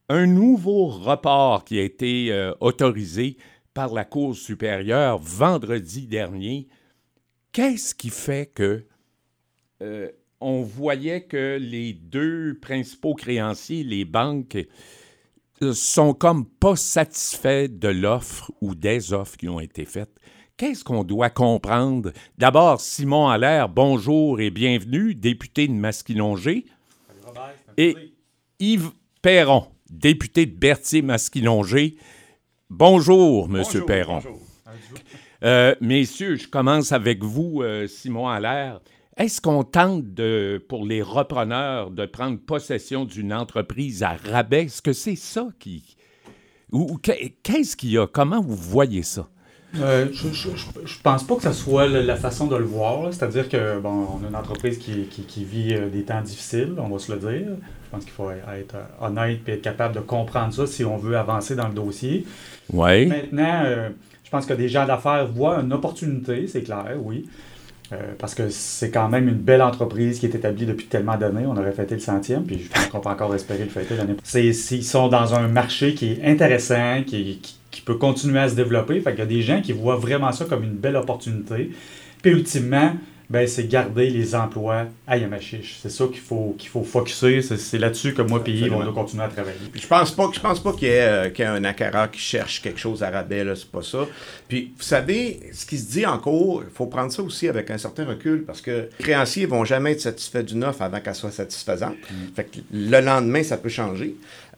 un nouveau report qui a été autorisé par la Cour supérieure vendredi dernier. Qu'est-ce qui fait que on voyait que les deux principaux créanciers, les banques, sont comme pas satisfaits de l'offre ou des offres qui ont été faites? Qu'est-ce qu'on doit comprendre? D'abord, Simon Allaire, bonjour et bienvenue, député de Masquinongé. Salut Robert, et Yves Perron, député de Berthier-Masquinongé. Bonjour, Monsieur Perron. Bonjour. Messieurs, je commence avec vous, Simon Allaire. Est-ce qu'on tente, pour les repreneurs, de prendre possession d'une entreprise à rabais? Est-ce que c'est ça qui... qu'est-ce qu'il y a? Comment vous voyez ça? Je pense pas que ce soit la façon de le voir. Là. C'est-à-dire que on a une entreprise qui vit des temps difficiles, on va se le dire. Je pense qu'il faut être honnête et être capable de comprendre ça si on veut avancer dans le dossier. Oui. Maintenant, je pense que des gens d'affaires voient une opportunité, c'est clair, oui. Parce que c'est quand même une belle entreprise qui est établie depuis tellement d'années. On aurait fêté le 100e, puis je pense qu'on peut encore espérer le fêter l'année prochaine. Ils sont dans un marché qui est intéressant, qui peut continuer à se développer. Fait qu'il y a des gens qui voient vraiment ça comme une belle opportunité. Puis ultimement, c'est garder les emplois à Yamachiche. C'est ça qu'il faut focusser. C'est là-dessus que moi et Yves, on doit continuer à travailler. Puis je pense pas qu'il y ait un acquéreur qui cherche quelque chose à rabais, là, c'est pas ça. Puis vous savez, ce qui se dit en cours, il faut prendre ça aussi avec un certain recul, parce que les créanciers vont jamais être satisfaits d'une offre avant qu'elle soit satisfaisante. Fait que le lendemain, ça peut changer.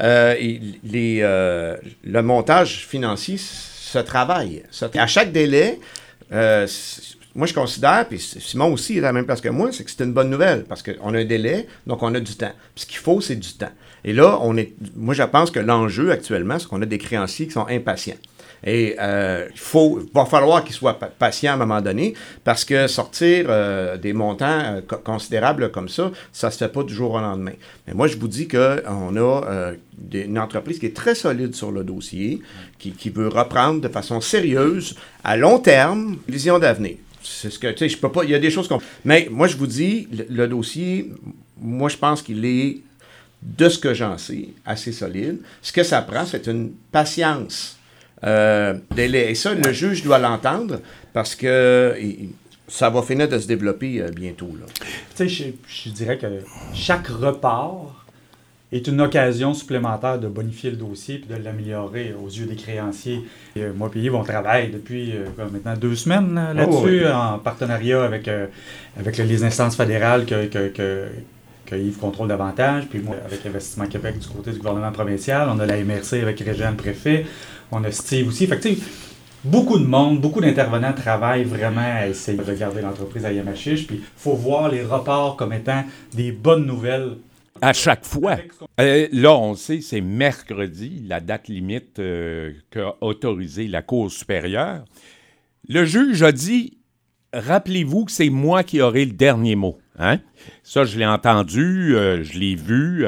Le montage financier se travaille. À chaque délai, moi, je considère, puis Simon aussi est à la même place que moi, c'est que c'est une bonne nouvelle, parce qu'on a un délai, donc on a du temps. Puis ce qu'il faut, c'est du temps. Et là, moi, je pense que l'enjeu actuellement, c'est qu'on a des créanciers qui sont impatients. Et va falloir qu'ils soient patients à un moment donné, parce que sortir des montants considérables comme ça se fait pas du jour au lendemain. Mais moi, je vous dis qu'on a une entreprise qui est très solide sur le dossier, qui veut reprendre de façon sérieuse, à long terme, vision d'avenir. C'est ce que, tu sais, je peux pas, il y a des choses qu'on... Mais moi, je vous dis, le dossier, moi, je pense qu'il est, de ce que j'en sais, assez solide. Ce que ça prend, c'est une patience. Et ça, le juge doit l'entendre parce que ça va finir de se développer bientôt. Tu sais, je dirais que chaque report est une occasion supplémentaire de bonifier le dossier et de l'améliorer aux yeux des créanciers. Et, moi et Yves, on travaille depuis maintenant 2 semaines là-dessus, en partenariat avec les instances fédérales que Yves contrôle davantage, puis moi avec Investissement Québec du côté du gouvernement provincial. On a la MRC avec Régent le préfet. On a Steve aussi. Fait que, tu sais, beaucoup de monde, beaucoup d'intervenants travaillent vraiment à essayer de garder l'entreprise à Yamachiche. Puis il faut voir les reports comme étant des bonnes nouvelles. À chaque fois. Là, on sait, c'est mercredi, la date limite qu'a autorisée la Cour supérieure. Le juge a dit, rappelez-vous que c'est moi qui aurai le dernier mot. Hein? Ça, je l'ai entendu, je l'ai vu.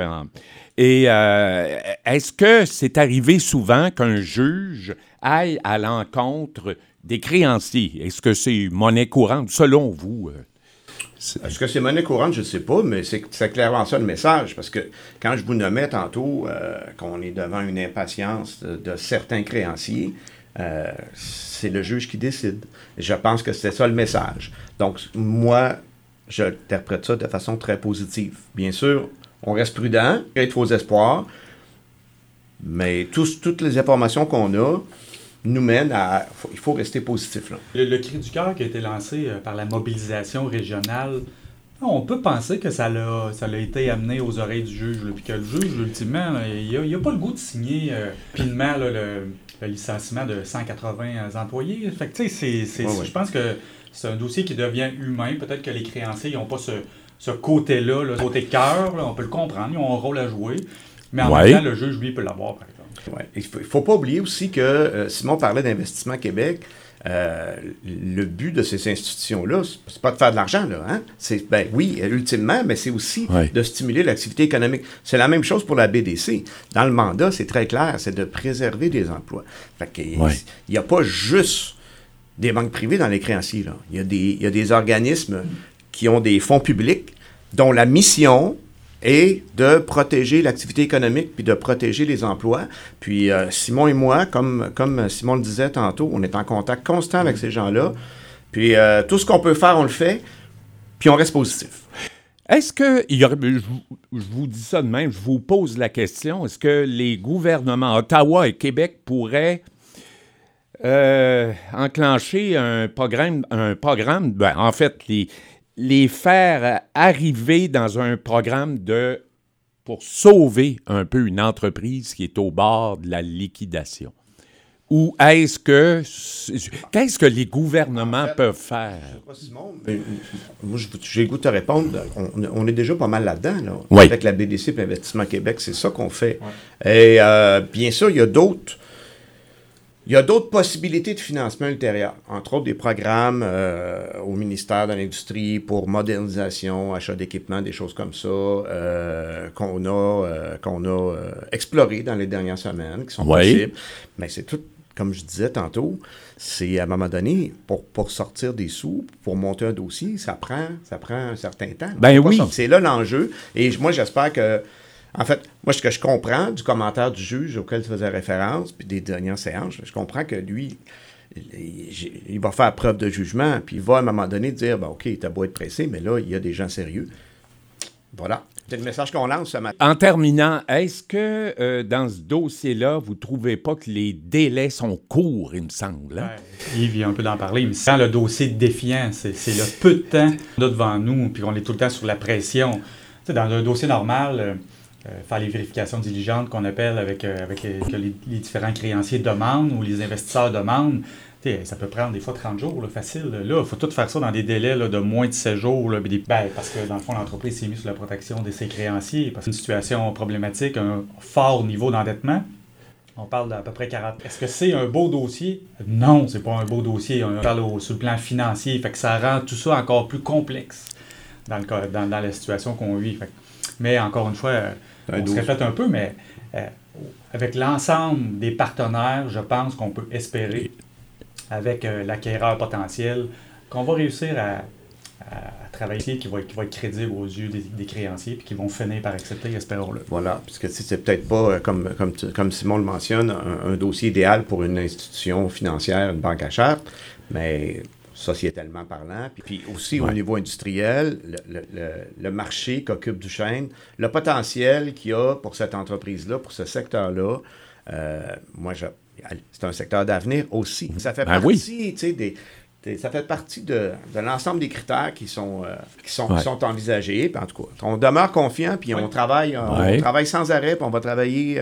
Est-ce que c'est arrivé souvent qu'un juge aille à l'encontre des créanciers? Est-ce que c'est monnaie courante, selon vous? Est-ce que c'est monnaie courante? Je ne sais pas, mais c'est clairement ça le message. Parce que quand je vous nommais tantôt qu'on est devant une impatience de certains créanciers, c'est le juge qui décide. Je pense que c'est ça le message. Donc, moi, j'interprète ça de façon très positive. Bien sûr, on reste prudent, il y a de faux espoirs, mais toutes les informations qu'on a nous mènent à... Il faut rester positif, là. Le cri du cœur qui a été lancé par la mobilisation régionale, on peut penser que ça l'a été amené aux oreilles du juge, puis que le juge, ultimement, il n'a pas le goût de signer rapidement le licenciement de 180 employés. Fait que, tu sais, je pense que c'est un dossier qui devient humain. Peut-être que les créanciers n'ont pas ce côté-là, le côté cœur, on peut le comprendre, ils ont un rôle à jouer. Mais en même temps, le juge, lui, peut l'avoir, par exemple. Ouais. Il ne faut pas oublier aussi que Simon parlait d'Investissement Québec. Le but de ces institutions-là, c'est pas de faire de l'argent, là. Hein? Oui, ultimement, mais c'est aussi de stimuler l'activité économique. C'est la même chose pour la BDC. Dans le mandat, c'est très clair, c'est de préserver des emplois. Fait que il n'y a pas juste des banques privées dans les créanciers, là. Il y a des organismes qui ont des fonds publics dont la mission et de protéger l'activité économique puis de protéger les emplois. Puis Simon et moi, comme Simon le disait tantôt, on est en contact constant avec ces gens-là. Puis tout ce qu'on peut faire, on le fait, puis on reste positif. Est-ce que, je vous dis ça de même, je vous pose la question, est-ce que les gouvernements Ottawa et Québec pourraient enclencher un programme, en fait, les faire arriver dans un programme pour sauver un peu une entreprise qui est au bord de la liquidation? Ou qu'est-ce que les gouvernements peuvent faire? Je sais pas, Simon, mais moi, j'ai le goût de te répondre. On est déjà pas mal là-dedans, là. Oui. Avec la BDC et l'Investissement Québec, c'est ça qu'on fait. Ouais. Et bien sûr, il y a d'autres possibilités de financement ultérieur, entre autres des programmes au ministère de l'Industrie pour modernisation, achat d'équipements, des choses comme ça, qu'on a exploré dans les dernières semaines, qui sont possibles. Mais c'est tout, comme je disais tantôt, c'est à un moment donné, pour sortir des sous, pour monter un dossier, ça prend un certain temps. Ben oui. C'est là l'enjeu. Et moi, j'espère que... En fait, moi, ce que je comprends du commentaire du juge auquel tu faisais référence, puis des dernières séances, je comprends que lui, il va faire preuve de jugement, puis il va à un moment donné dire, ben, OK, t'as beau être pressé, mais là, il y a des gens sérieux. Voilà. C'est le message qu'on lance ce matin. En terminant, est-ce que dans ce dossier-là, vous ne trouvez pas que les délais sont courts, il me semble? Hein? Ouais, Yves vient un peu d'en parler, mais quand le dossier défiant, c'est le peu de temps qu'on a devant nous, puis qu'on est tout le temps sur la pression. Tu sais, dans un dossier normal, faire les vérifications diligentes qu'on appelle avec les différents créanciers demandent ou les investisseurs demandent, ça peut prendre des fois 30 jours, là, facile. Là, il faut tout faire ça dans des délais là, de moins de 7 jours. Là, parce que, dans le fond, l'entreprise s'est mise sous la protection de ses créanciers. Parce que c'est une situation problématique, un fort niveau d'endettement. On parle d'à peu près 40. Est-ce que c'est un beau dossier? Non, c'est pas un beau dossier. On parle sur le plan financier. Fait que ça rend tout ça encore plus complexe dans la situation qu'on vit. Mais encore une fois, on se répète un peu, mais avec l'ensemble des partenaires, je pense qu'on peut espérer, avec l'acquéreur potentiel, qu'on va réussir à travailler qui va être crédible aux yeux des créanciers puis qui vont finir par accepter, espérons-le. Voilà, puisque c'est peut-être pas, comme Simon le mentionne, un dossier idéal pour une institution financière, une banque à charte, mais sociétalement parlant, puis aussi au niveau industriel, le marché qu'occupe Duchesne, le potentiel qu'il y a pour cette entreprise-là, pour ce secteur-là, c'est un secteur d'avenir aussi. Ça fait partie, tu sais, ça fait partie de l'ensemble des critères qui sont envisagés. Puis en tout cas, on demeure confiant, puis on travaille sans arrêt, puis on va travailler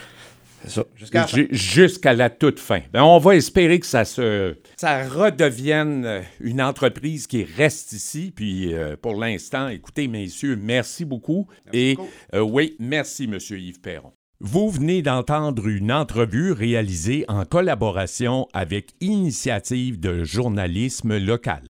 jusqu'à la toute fin. Ben, on va espérer que ça redevienne une entreprise qui reste ici. Puis pour l'instant, écoutez, messieurs, merci beaucoup. Merci, M. Yves Perron. Vous venez d'entendre une entrevue réalisée en collaboration avec Initiative de journalisme local.